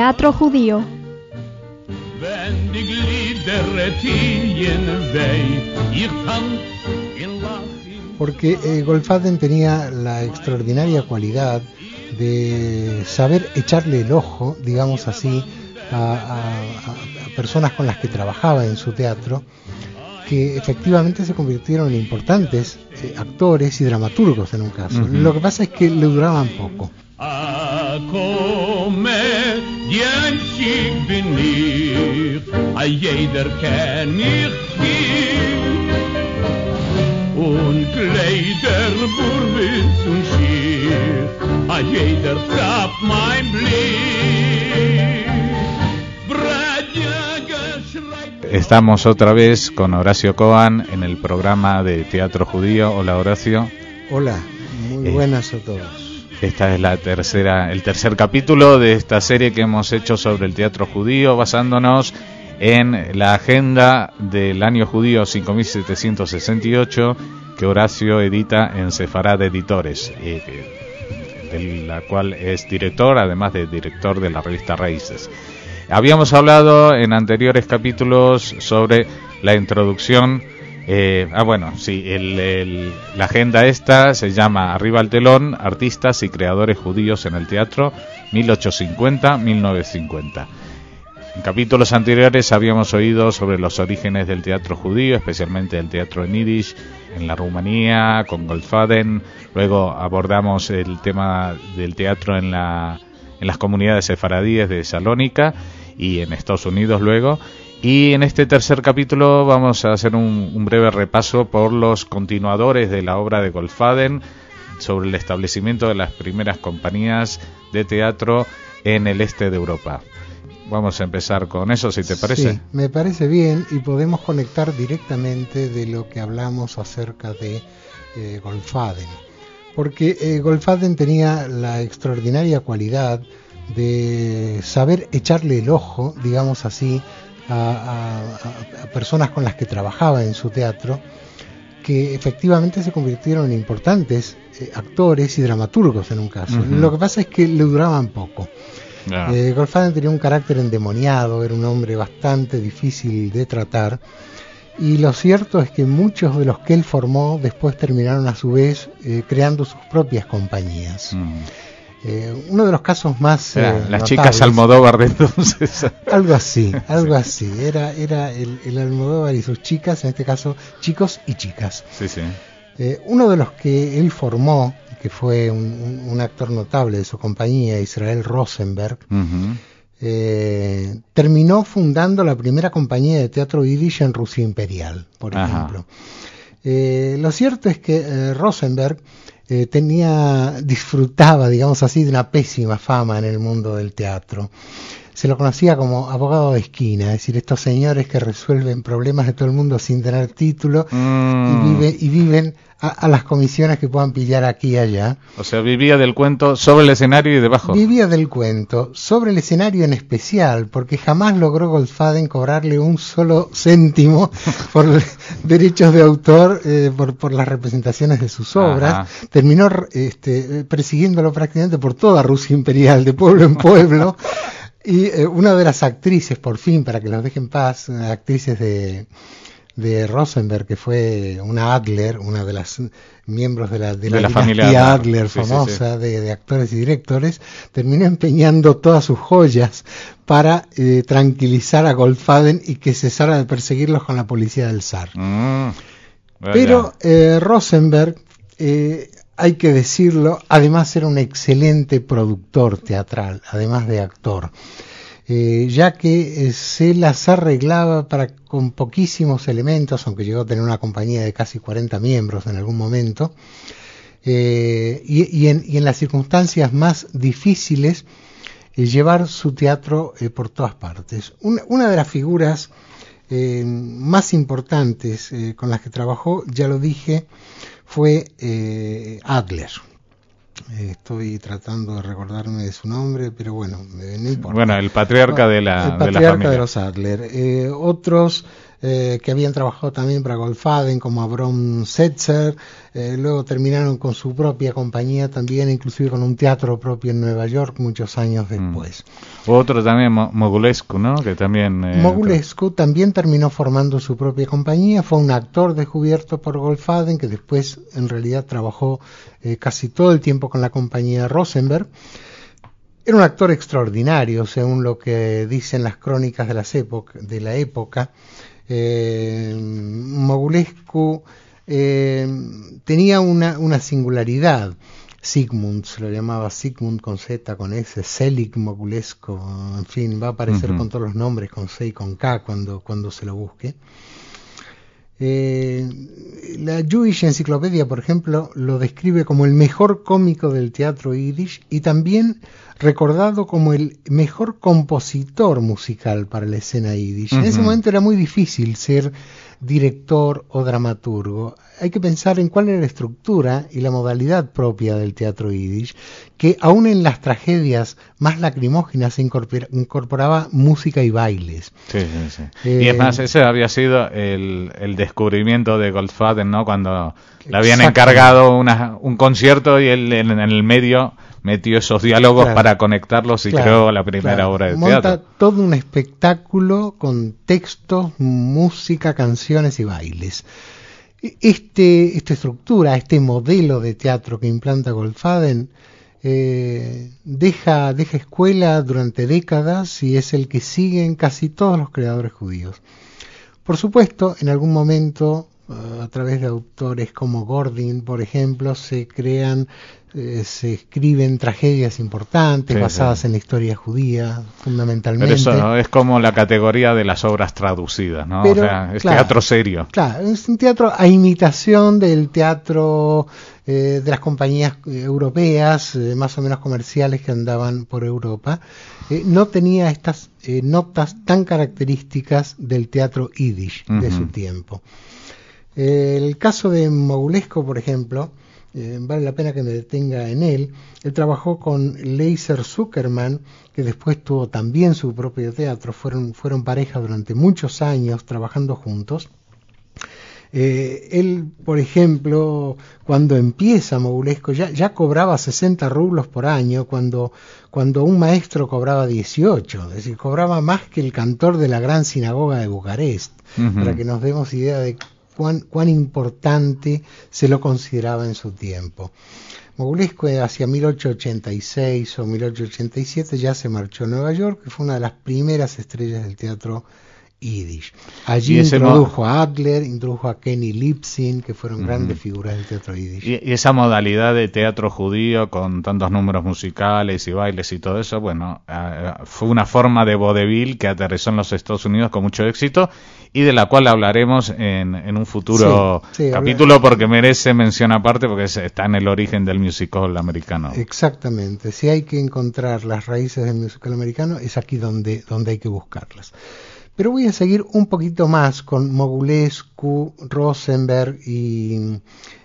teatro judío. Porque Goldfaden tenía la extraordinaria cualidad de saber echarle el ojo, digamos así, a personas con las que trabajaba en su teatro, que efectivamente se convirtieron en importantes actores y dramaturgos en un caso. Uh-huh. Lo que pasa es que le duraban poco. Estamos otra vez con Horacio Cohen en el programa de Teatro Judío. Hola, Horacio. Hola, muy buenas a todos. Esta es el tercer capítulo de esta serie que hemos hecho sobre el teatro judío, basándonos en la agenda del año judío 5768 que Horacio edita en Sefarad Editores, de la cual es director, además de director de la revista Raíces. Habíamos hablado en anteriores capítulos sobre la introducción. La agenda esta se llama Arriba al telón, artistas y creadores judíos en el teatro 1850-1950. En capítulos anteriores habíamos oído sobre los orígenes del teatro judío, especialmente el teatro en Yiddish en la Rumanía, con Goldfaden. Luego abordamos el tema del teatro en las comunidades sefaradíes de Salónica y en Estados Unidos luego. Y en este tercer capítulo vamos a hacer un breve repaso por los continuadores de la obra de Goldfaden, sobre el establecimiento de las primeras compañías de teatro en el este de Europa. Vamos a empezar con eso, si te parece. Sí, me parece bien, y podemos conectar directamente de lo que hablamos acerca de Goldfaden. Porque Goldfaden tenía la extraordinaria cualidad de saber echarle el ojo, digamos así, a personas con las que trabajaba en su teatro, que efectivamente se convirtieron en importantes actores y dramaturgos en un caso. Uh-huh. Lo que pasa es que le duraban poco. Goldfaden tenía un carácter endemoniado, era un hombre bastante difícil de tratar, y lo cierto es que muchos de los que él formó después terminaron a su vez creando sus propias compañías. Uno de los casos más las notables, chicas Almodóvar de entonces. algo así, era el Almodóvar y sus chicas, en este caso chicos y chicas. Sí. Uno de los que él formó, que fue un actor notable de su compañía, Israel Rosenberg, uh-huh, terminó fundando la primera compañía de teatro yiddish en Rusia imperial, por ejemplo. Lo cierto es que Rosenberg disfrutaba, digamos así, de una pésima fama en el mundo del teatro. Se lo conocía como abogado de esquina, es decir, estos señores que resuelven problemas de todo el mundo sin tener título y viven a las comisiones que puedan pillar aquí y allá. O sea, vivía del cuento sobre el escenario y debajo. Vivía del cuento, sobre el escenario en especial, porque jamás logró Goldfaden cobrarle un solo céntimo por derechos de autor, por las representaciones de sus obras. Ajá. Terminó persiguiéndolo prácticamente por toda Rusia imperial, de pueblo en pueblo. Y una de las actrices, por fin, para que los dejen en paz, actrices de Rosenberg, que fue una Adler, una de las miembros de la dinastía Adler famosa, sí. De actores y directores, terminó empeñando todas sus joyas para tranquilizar a Goldfaden y que cesara de perseguirlos con la policía del zar. Pero Rosenberg, hay que decirlo, además era un excelente productor teatral, además de actor, ya que se las arreglaba con poquísimos elementos, aunque llegó a tener una compañía de casi 40 miembros en algún momento, y en las circunstancias más difíciles, llevar su teatro por todas partes. Una de las figuras más importantes con las que trabajó, ya lo dije, fue Adler. Estoy tratando de recordarme de su nombre, pero bueno, no importa. Bueno, el patriarca de la familia. El patriarca familia. de los Adler. Otros que habían trabajado también para Goldfaden, como Abraham Setzer. Luego terminaron con su propia compañía también, inclusive con un teatro propio en Nueva York muchos años después. Otro también, Mogulescu, ¿no? Que también Mogulescu también terminó formando su propia compañía. Fue un actor descubierto por Goldfaden, que después en realidad trabajó casi todo el tiempo con la compañía Rosenberg. Era un actor extraordinario, según lo que dicen las crónicas de la época. Mogulescu tenía una singularidad. Sigmund, se lo llamaba Sigmund con Z, con S, Selig Mogulescu, en fin, va a aparecer con todos los nombres, con C y con K cuando se lo busque. La Jewish Encyclopedia, por ejemplo, lo describe como el mejor cómico del teatro yiddish y también recordado como el mejor compositor musical para la escena yiddish. En ese momento era muy difícil ser director o dramaturgo. Hay que pensar en cuál era la estructura y la modalidad propia del teatro yiddish, que aún en las tragedias más lacrimógenas se incorporaba música y bailes. Sí. Y es más, ese había sido el descubrimiento de Goldfaden, ¿no? Cuando le habían encargado un concierto y él en el medio metió esos diálogos para conectarlos y creó la primera obra de teatro. Monta todo un espectáculo con textos, música, canciones y bailes. Esta estructura, este modelo de teatro que implanta Goldfaden deja escuela durante décadas y es el que siguen casi todos los creadores judíos. Por supuesto, en algún momento, a través de autores como Gordin, por ejemplo, se escriben tragedias importantes basadas en la historia judía, fundamentalmente. Pero eso es como la categoría de las obras traducidas, ¿no? Pero, o sea, es teatro serio. Claro, es un teatro a imitación del teatro de las compañías europeas, más o menos comerciales que andaban por Europa. No tenía estas notas tan características del teatro yiddish de su tiempo. El caso de Mogulescu, por ejemplo, vale la pena que me detenga en él. Él trabajó con Leiser Zuckerman, que después tuvo también su propio teatro. Fueron pareja durante muchos años trabajando juntos. Él, por ejemplo, cuando empieza Mogulescu ya cobraba 60 rublos por año, cuando un maestro cobraba 18, es decir, cobraba más que el cantor de la gran sinagoga de Bucarest, para que nos demos idea de cuán importante se lo consideraba en su tiempo. Mogulescu hacia 1886 o 1887 ya se marchó a Nueva York, que fue una de las primeras estrellas del teatro yiddish. Allí introdujo a Adler, introdujo a Kenny Lipsin, que fueron grandes figuras del teatro yiddish. Y esa modalidad de teatro judío con tantos números musicales y bailes y todo eso, bueno, fue una forma de vodevil que aterrizó en los Estados Unidos con mucho éxito y de la cual hablaremos en un futuro capítulo porque merece mención aparte porque está en el origen del musical americano. Exactamente, si hay que encontrar las raíces del musical americano es aquí donde hay que buscarlas. Pero voy a seguir un poquito más con Mogulescu, Rosenberg y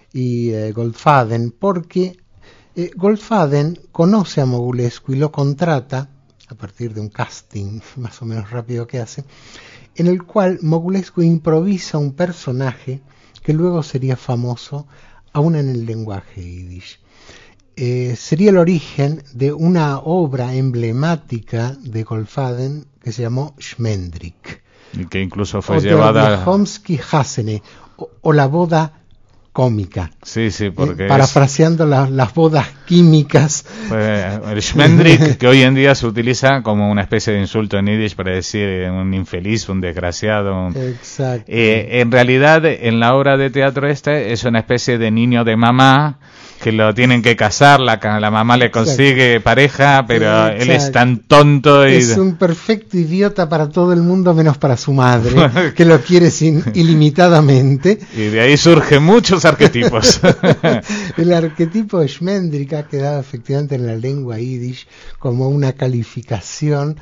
Goldfaden, porque Goldfaden conoce a Mogulescu y lo contrata, a partir de un casting más o menos rápido que hace, en el cual Mogulescu improvisa un personaje que luego sería famoso aún en el lenguaje yiddish. Sería el origen de una obra emblemática de Goldfaden que se llamó Schmendrick. Y que incluso fue llevada... Homsky Hasene, o la boda cómica. Sí, porque parafraseando las bodas químicas. El Schmendrick, que hoy en día se utiliza como una especie de insulto en yiddish para decir un infeliz, un desgraciado. Exacto. En realidad, en la obra de teatro es una especie de niño de mamá que lo tienen que casar, la mamá le consigue pareja, pero él es tan tonto. Es un perfecto idiota para todo el mundo menos para su madre, que lo quiere ilimitadamente. Y de ahí surgen muchos arquetipos. El arquetipo de Schmendrick ha quedado efectivamente en la lengua yiddish como una calificación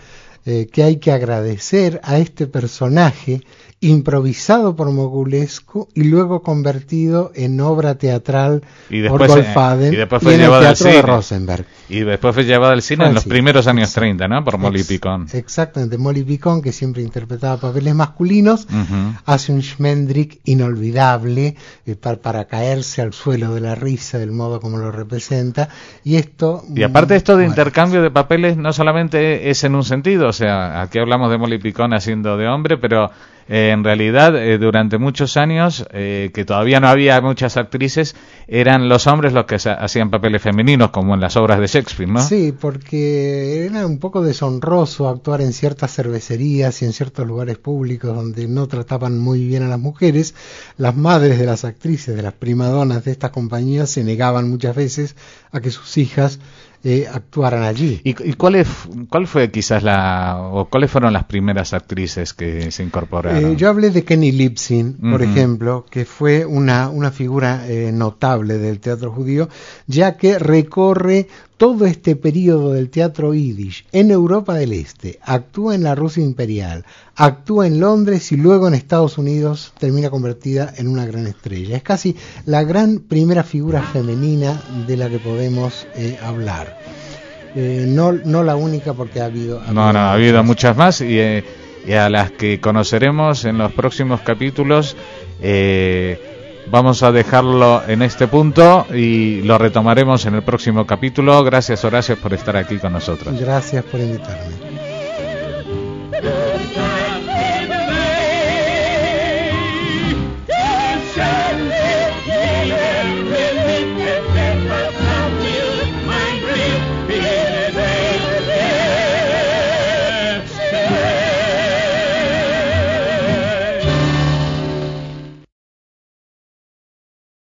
que hay que agradecer a este personaje improvisado por Mogulescu y luego convertido en obra teatral por Goldfaden y después fue en el llevado Teatro al de cine. Rosenberg. Y después fue llevado al cine en los primeros años 30, ¿no? Por Molly Picon. Exactamente, Molly Picon, que siempre interpretaba papeles masculinos, hace un Schmendrick inolvidable para caerse al suelo de la risa del modo como lo representa. Y aparte esto de intercambio de papeles no solamente es en un sentido, o sea, aquí hablamos de Molly Picon haciendo de hombre, pero en realidad durante muchos años que todavía no había muchas actrices, eran los hombres los que hacían papeles femeninos, como en las obras de Shakespeare, ¿no? Sí, porque era un poco deshonroso actuar en ciertas cervecerías y en ciertos lugares públicos donde no trataban muy bien a las mujeres. Las madres de las actrices, de las primadonas de estas compañías, se negaban muchas veces a que sus hijas actuaran allí. ¿Y cuál fue quizás cuáles fueron las primeras actrices que se incorporaron? Yo hablé de Kenny Lipsin, por ejemplo, que fue una figura notable del teatro judío, ya que recorre todo este periodo del teatro yiddish en Europa del Este, actúa en la Rusia imperial, actúa en Londres y luego en Estados Unidos termina convertida en una gran estrella. Es casi la gran primera figura femenina de la que podemos hablar. No la única, porque ha habido muchas más y a las que conoceremos en los próximos capítulos. Vamos a dejarlo en este punto y lo retomaremos en el próximo capítulo. Gracias, Horacio, por estar aquí con nosotros. Gracias por invitarme.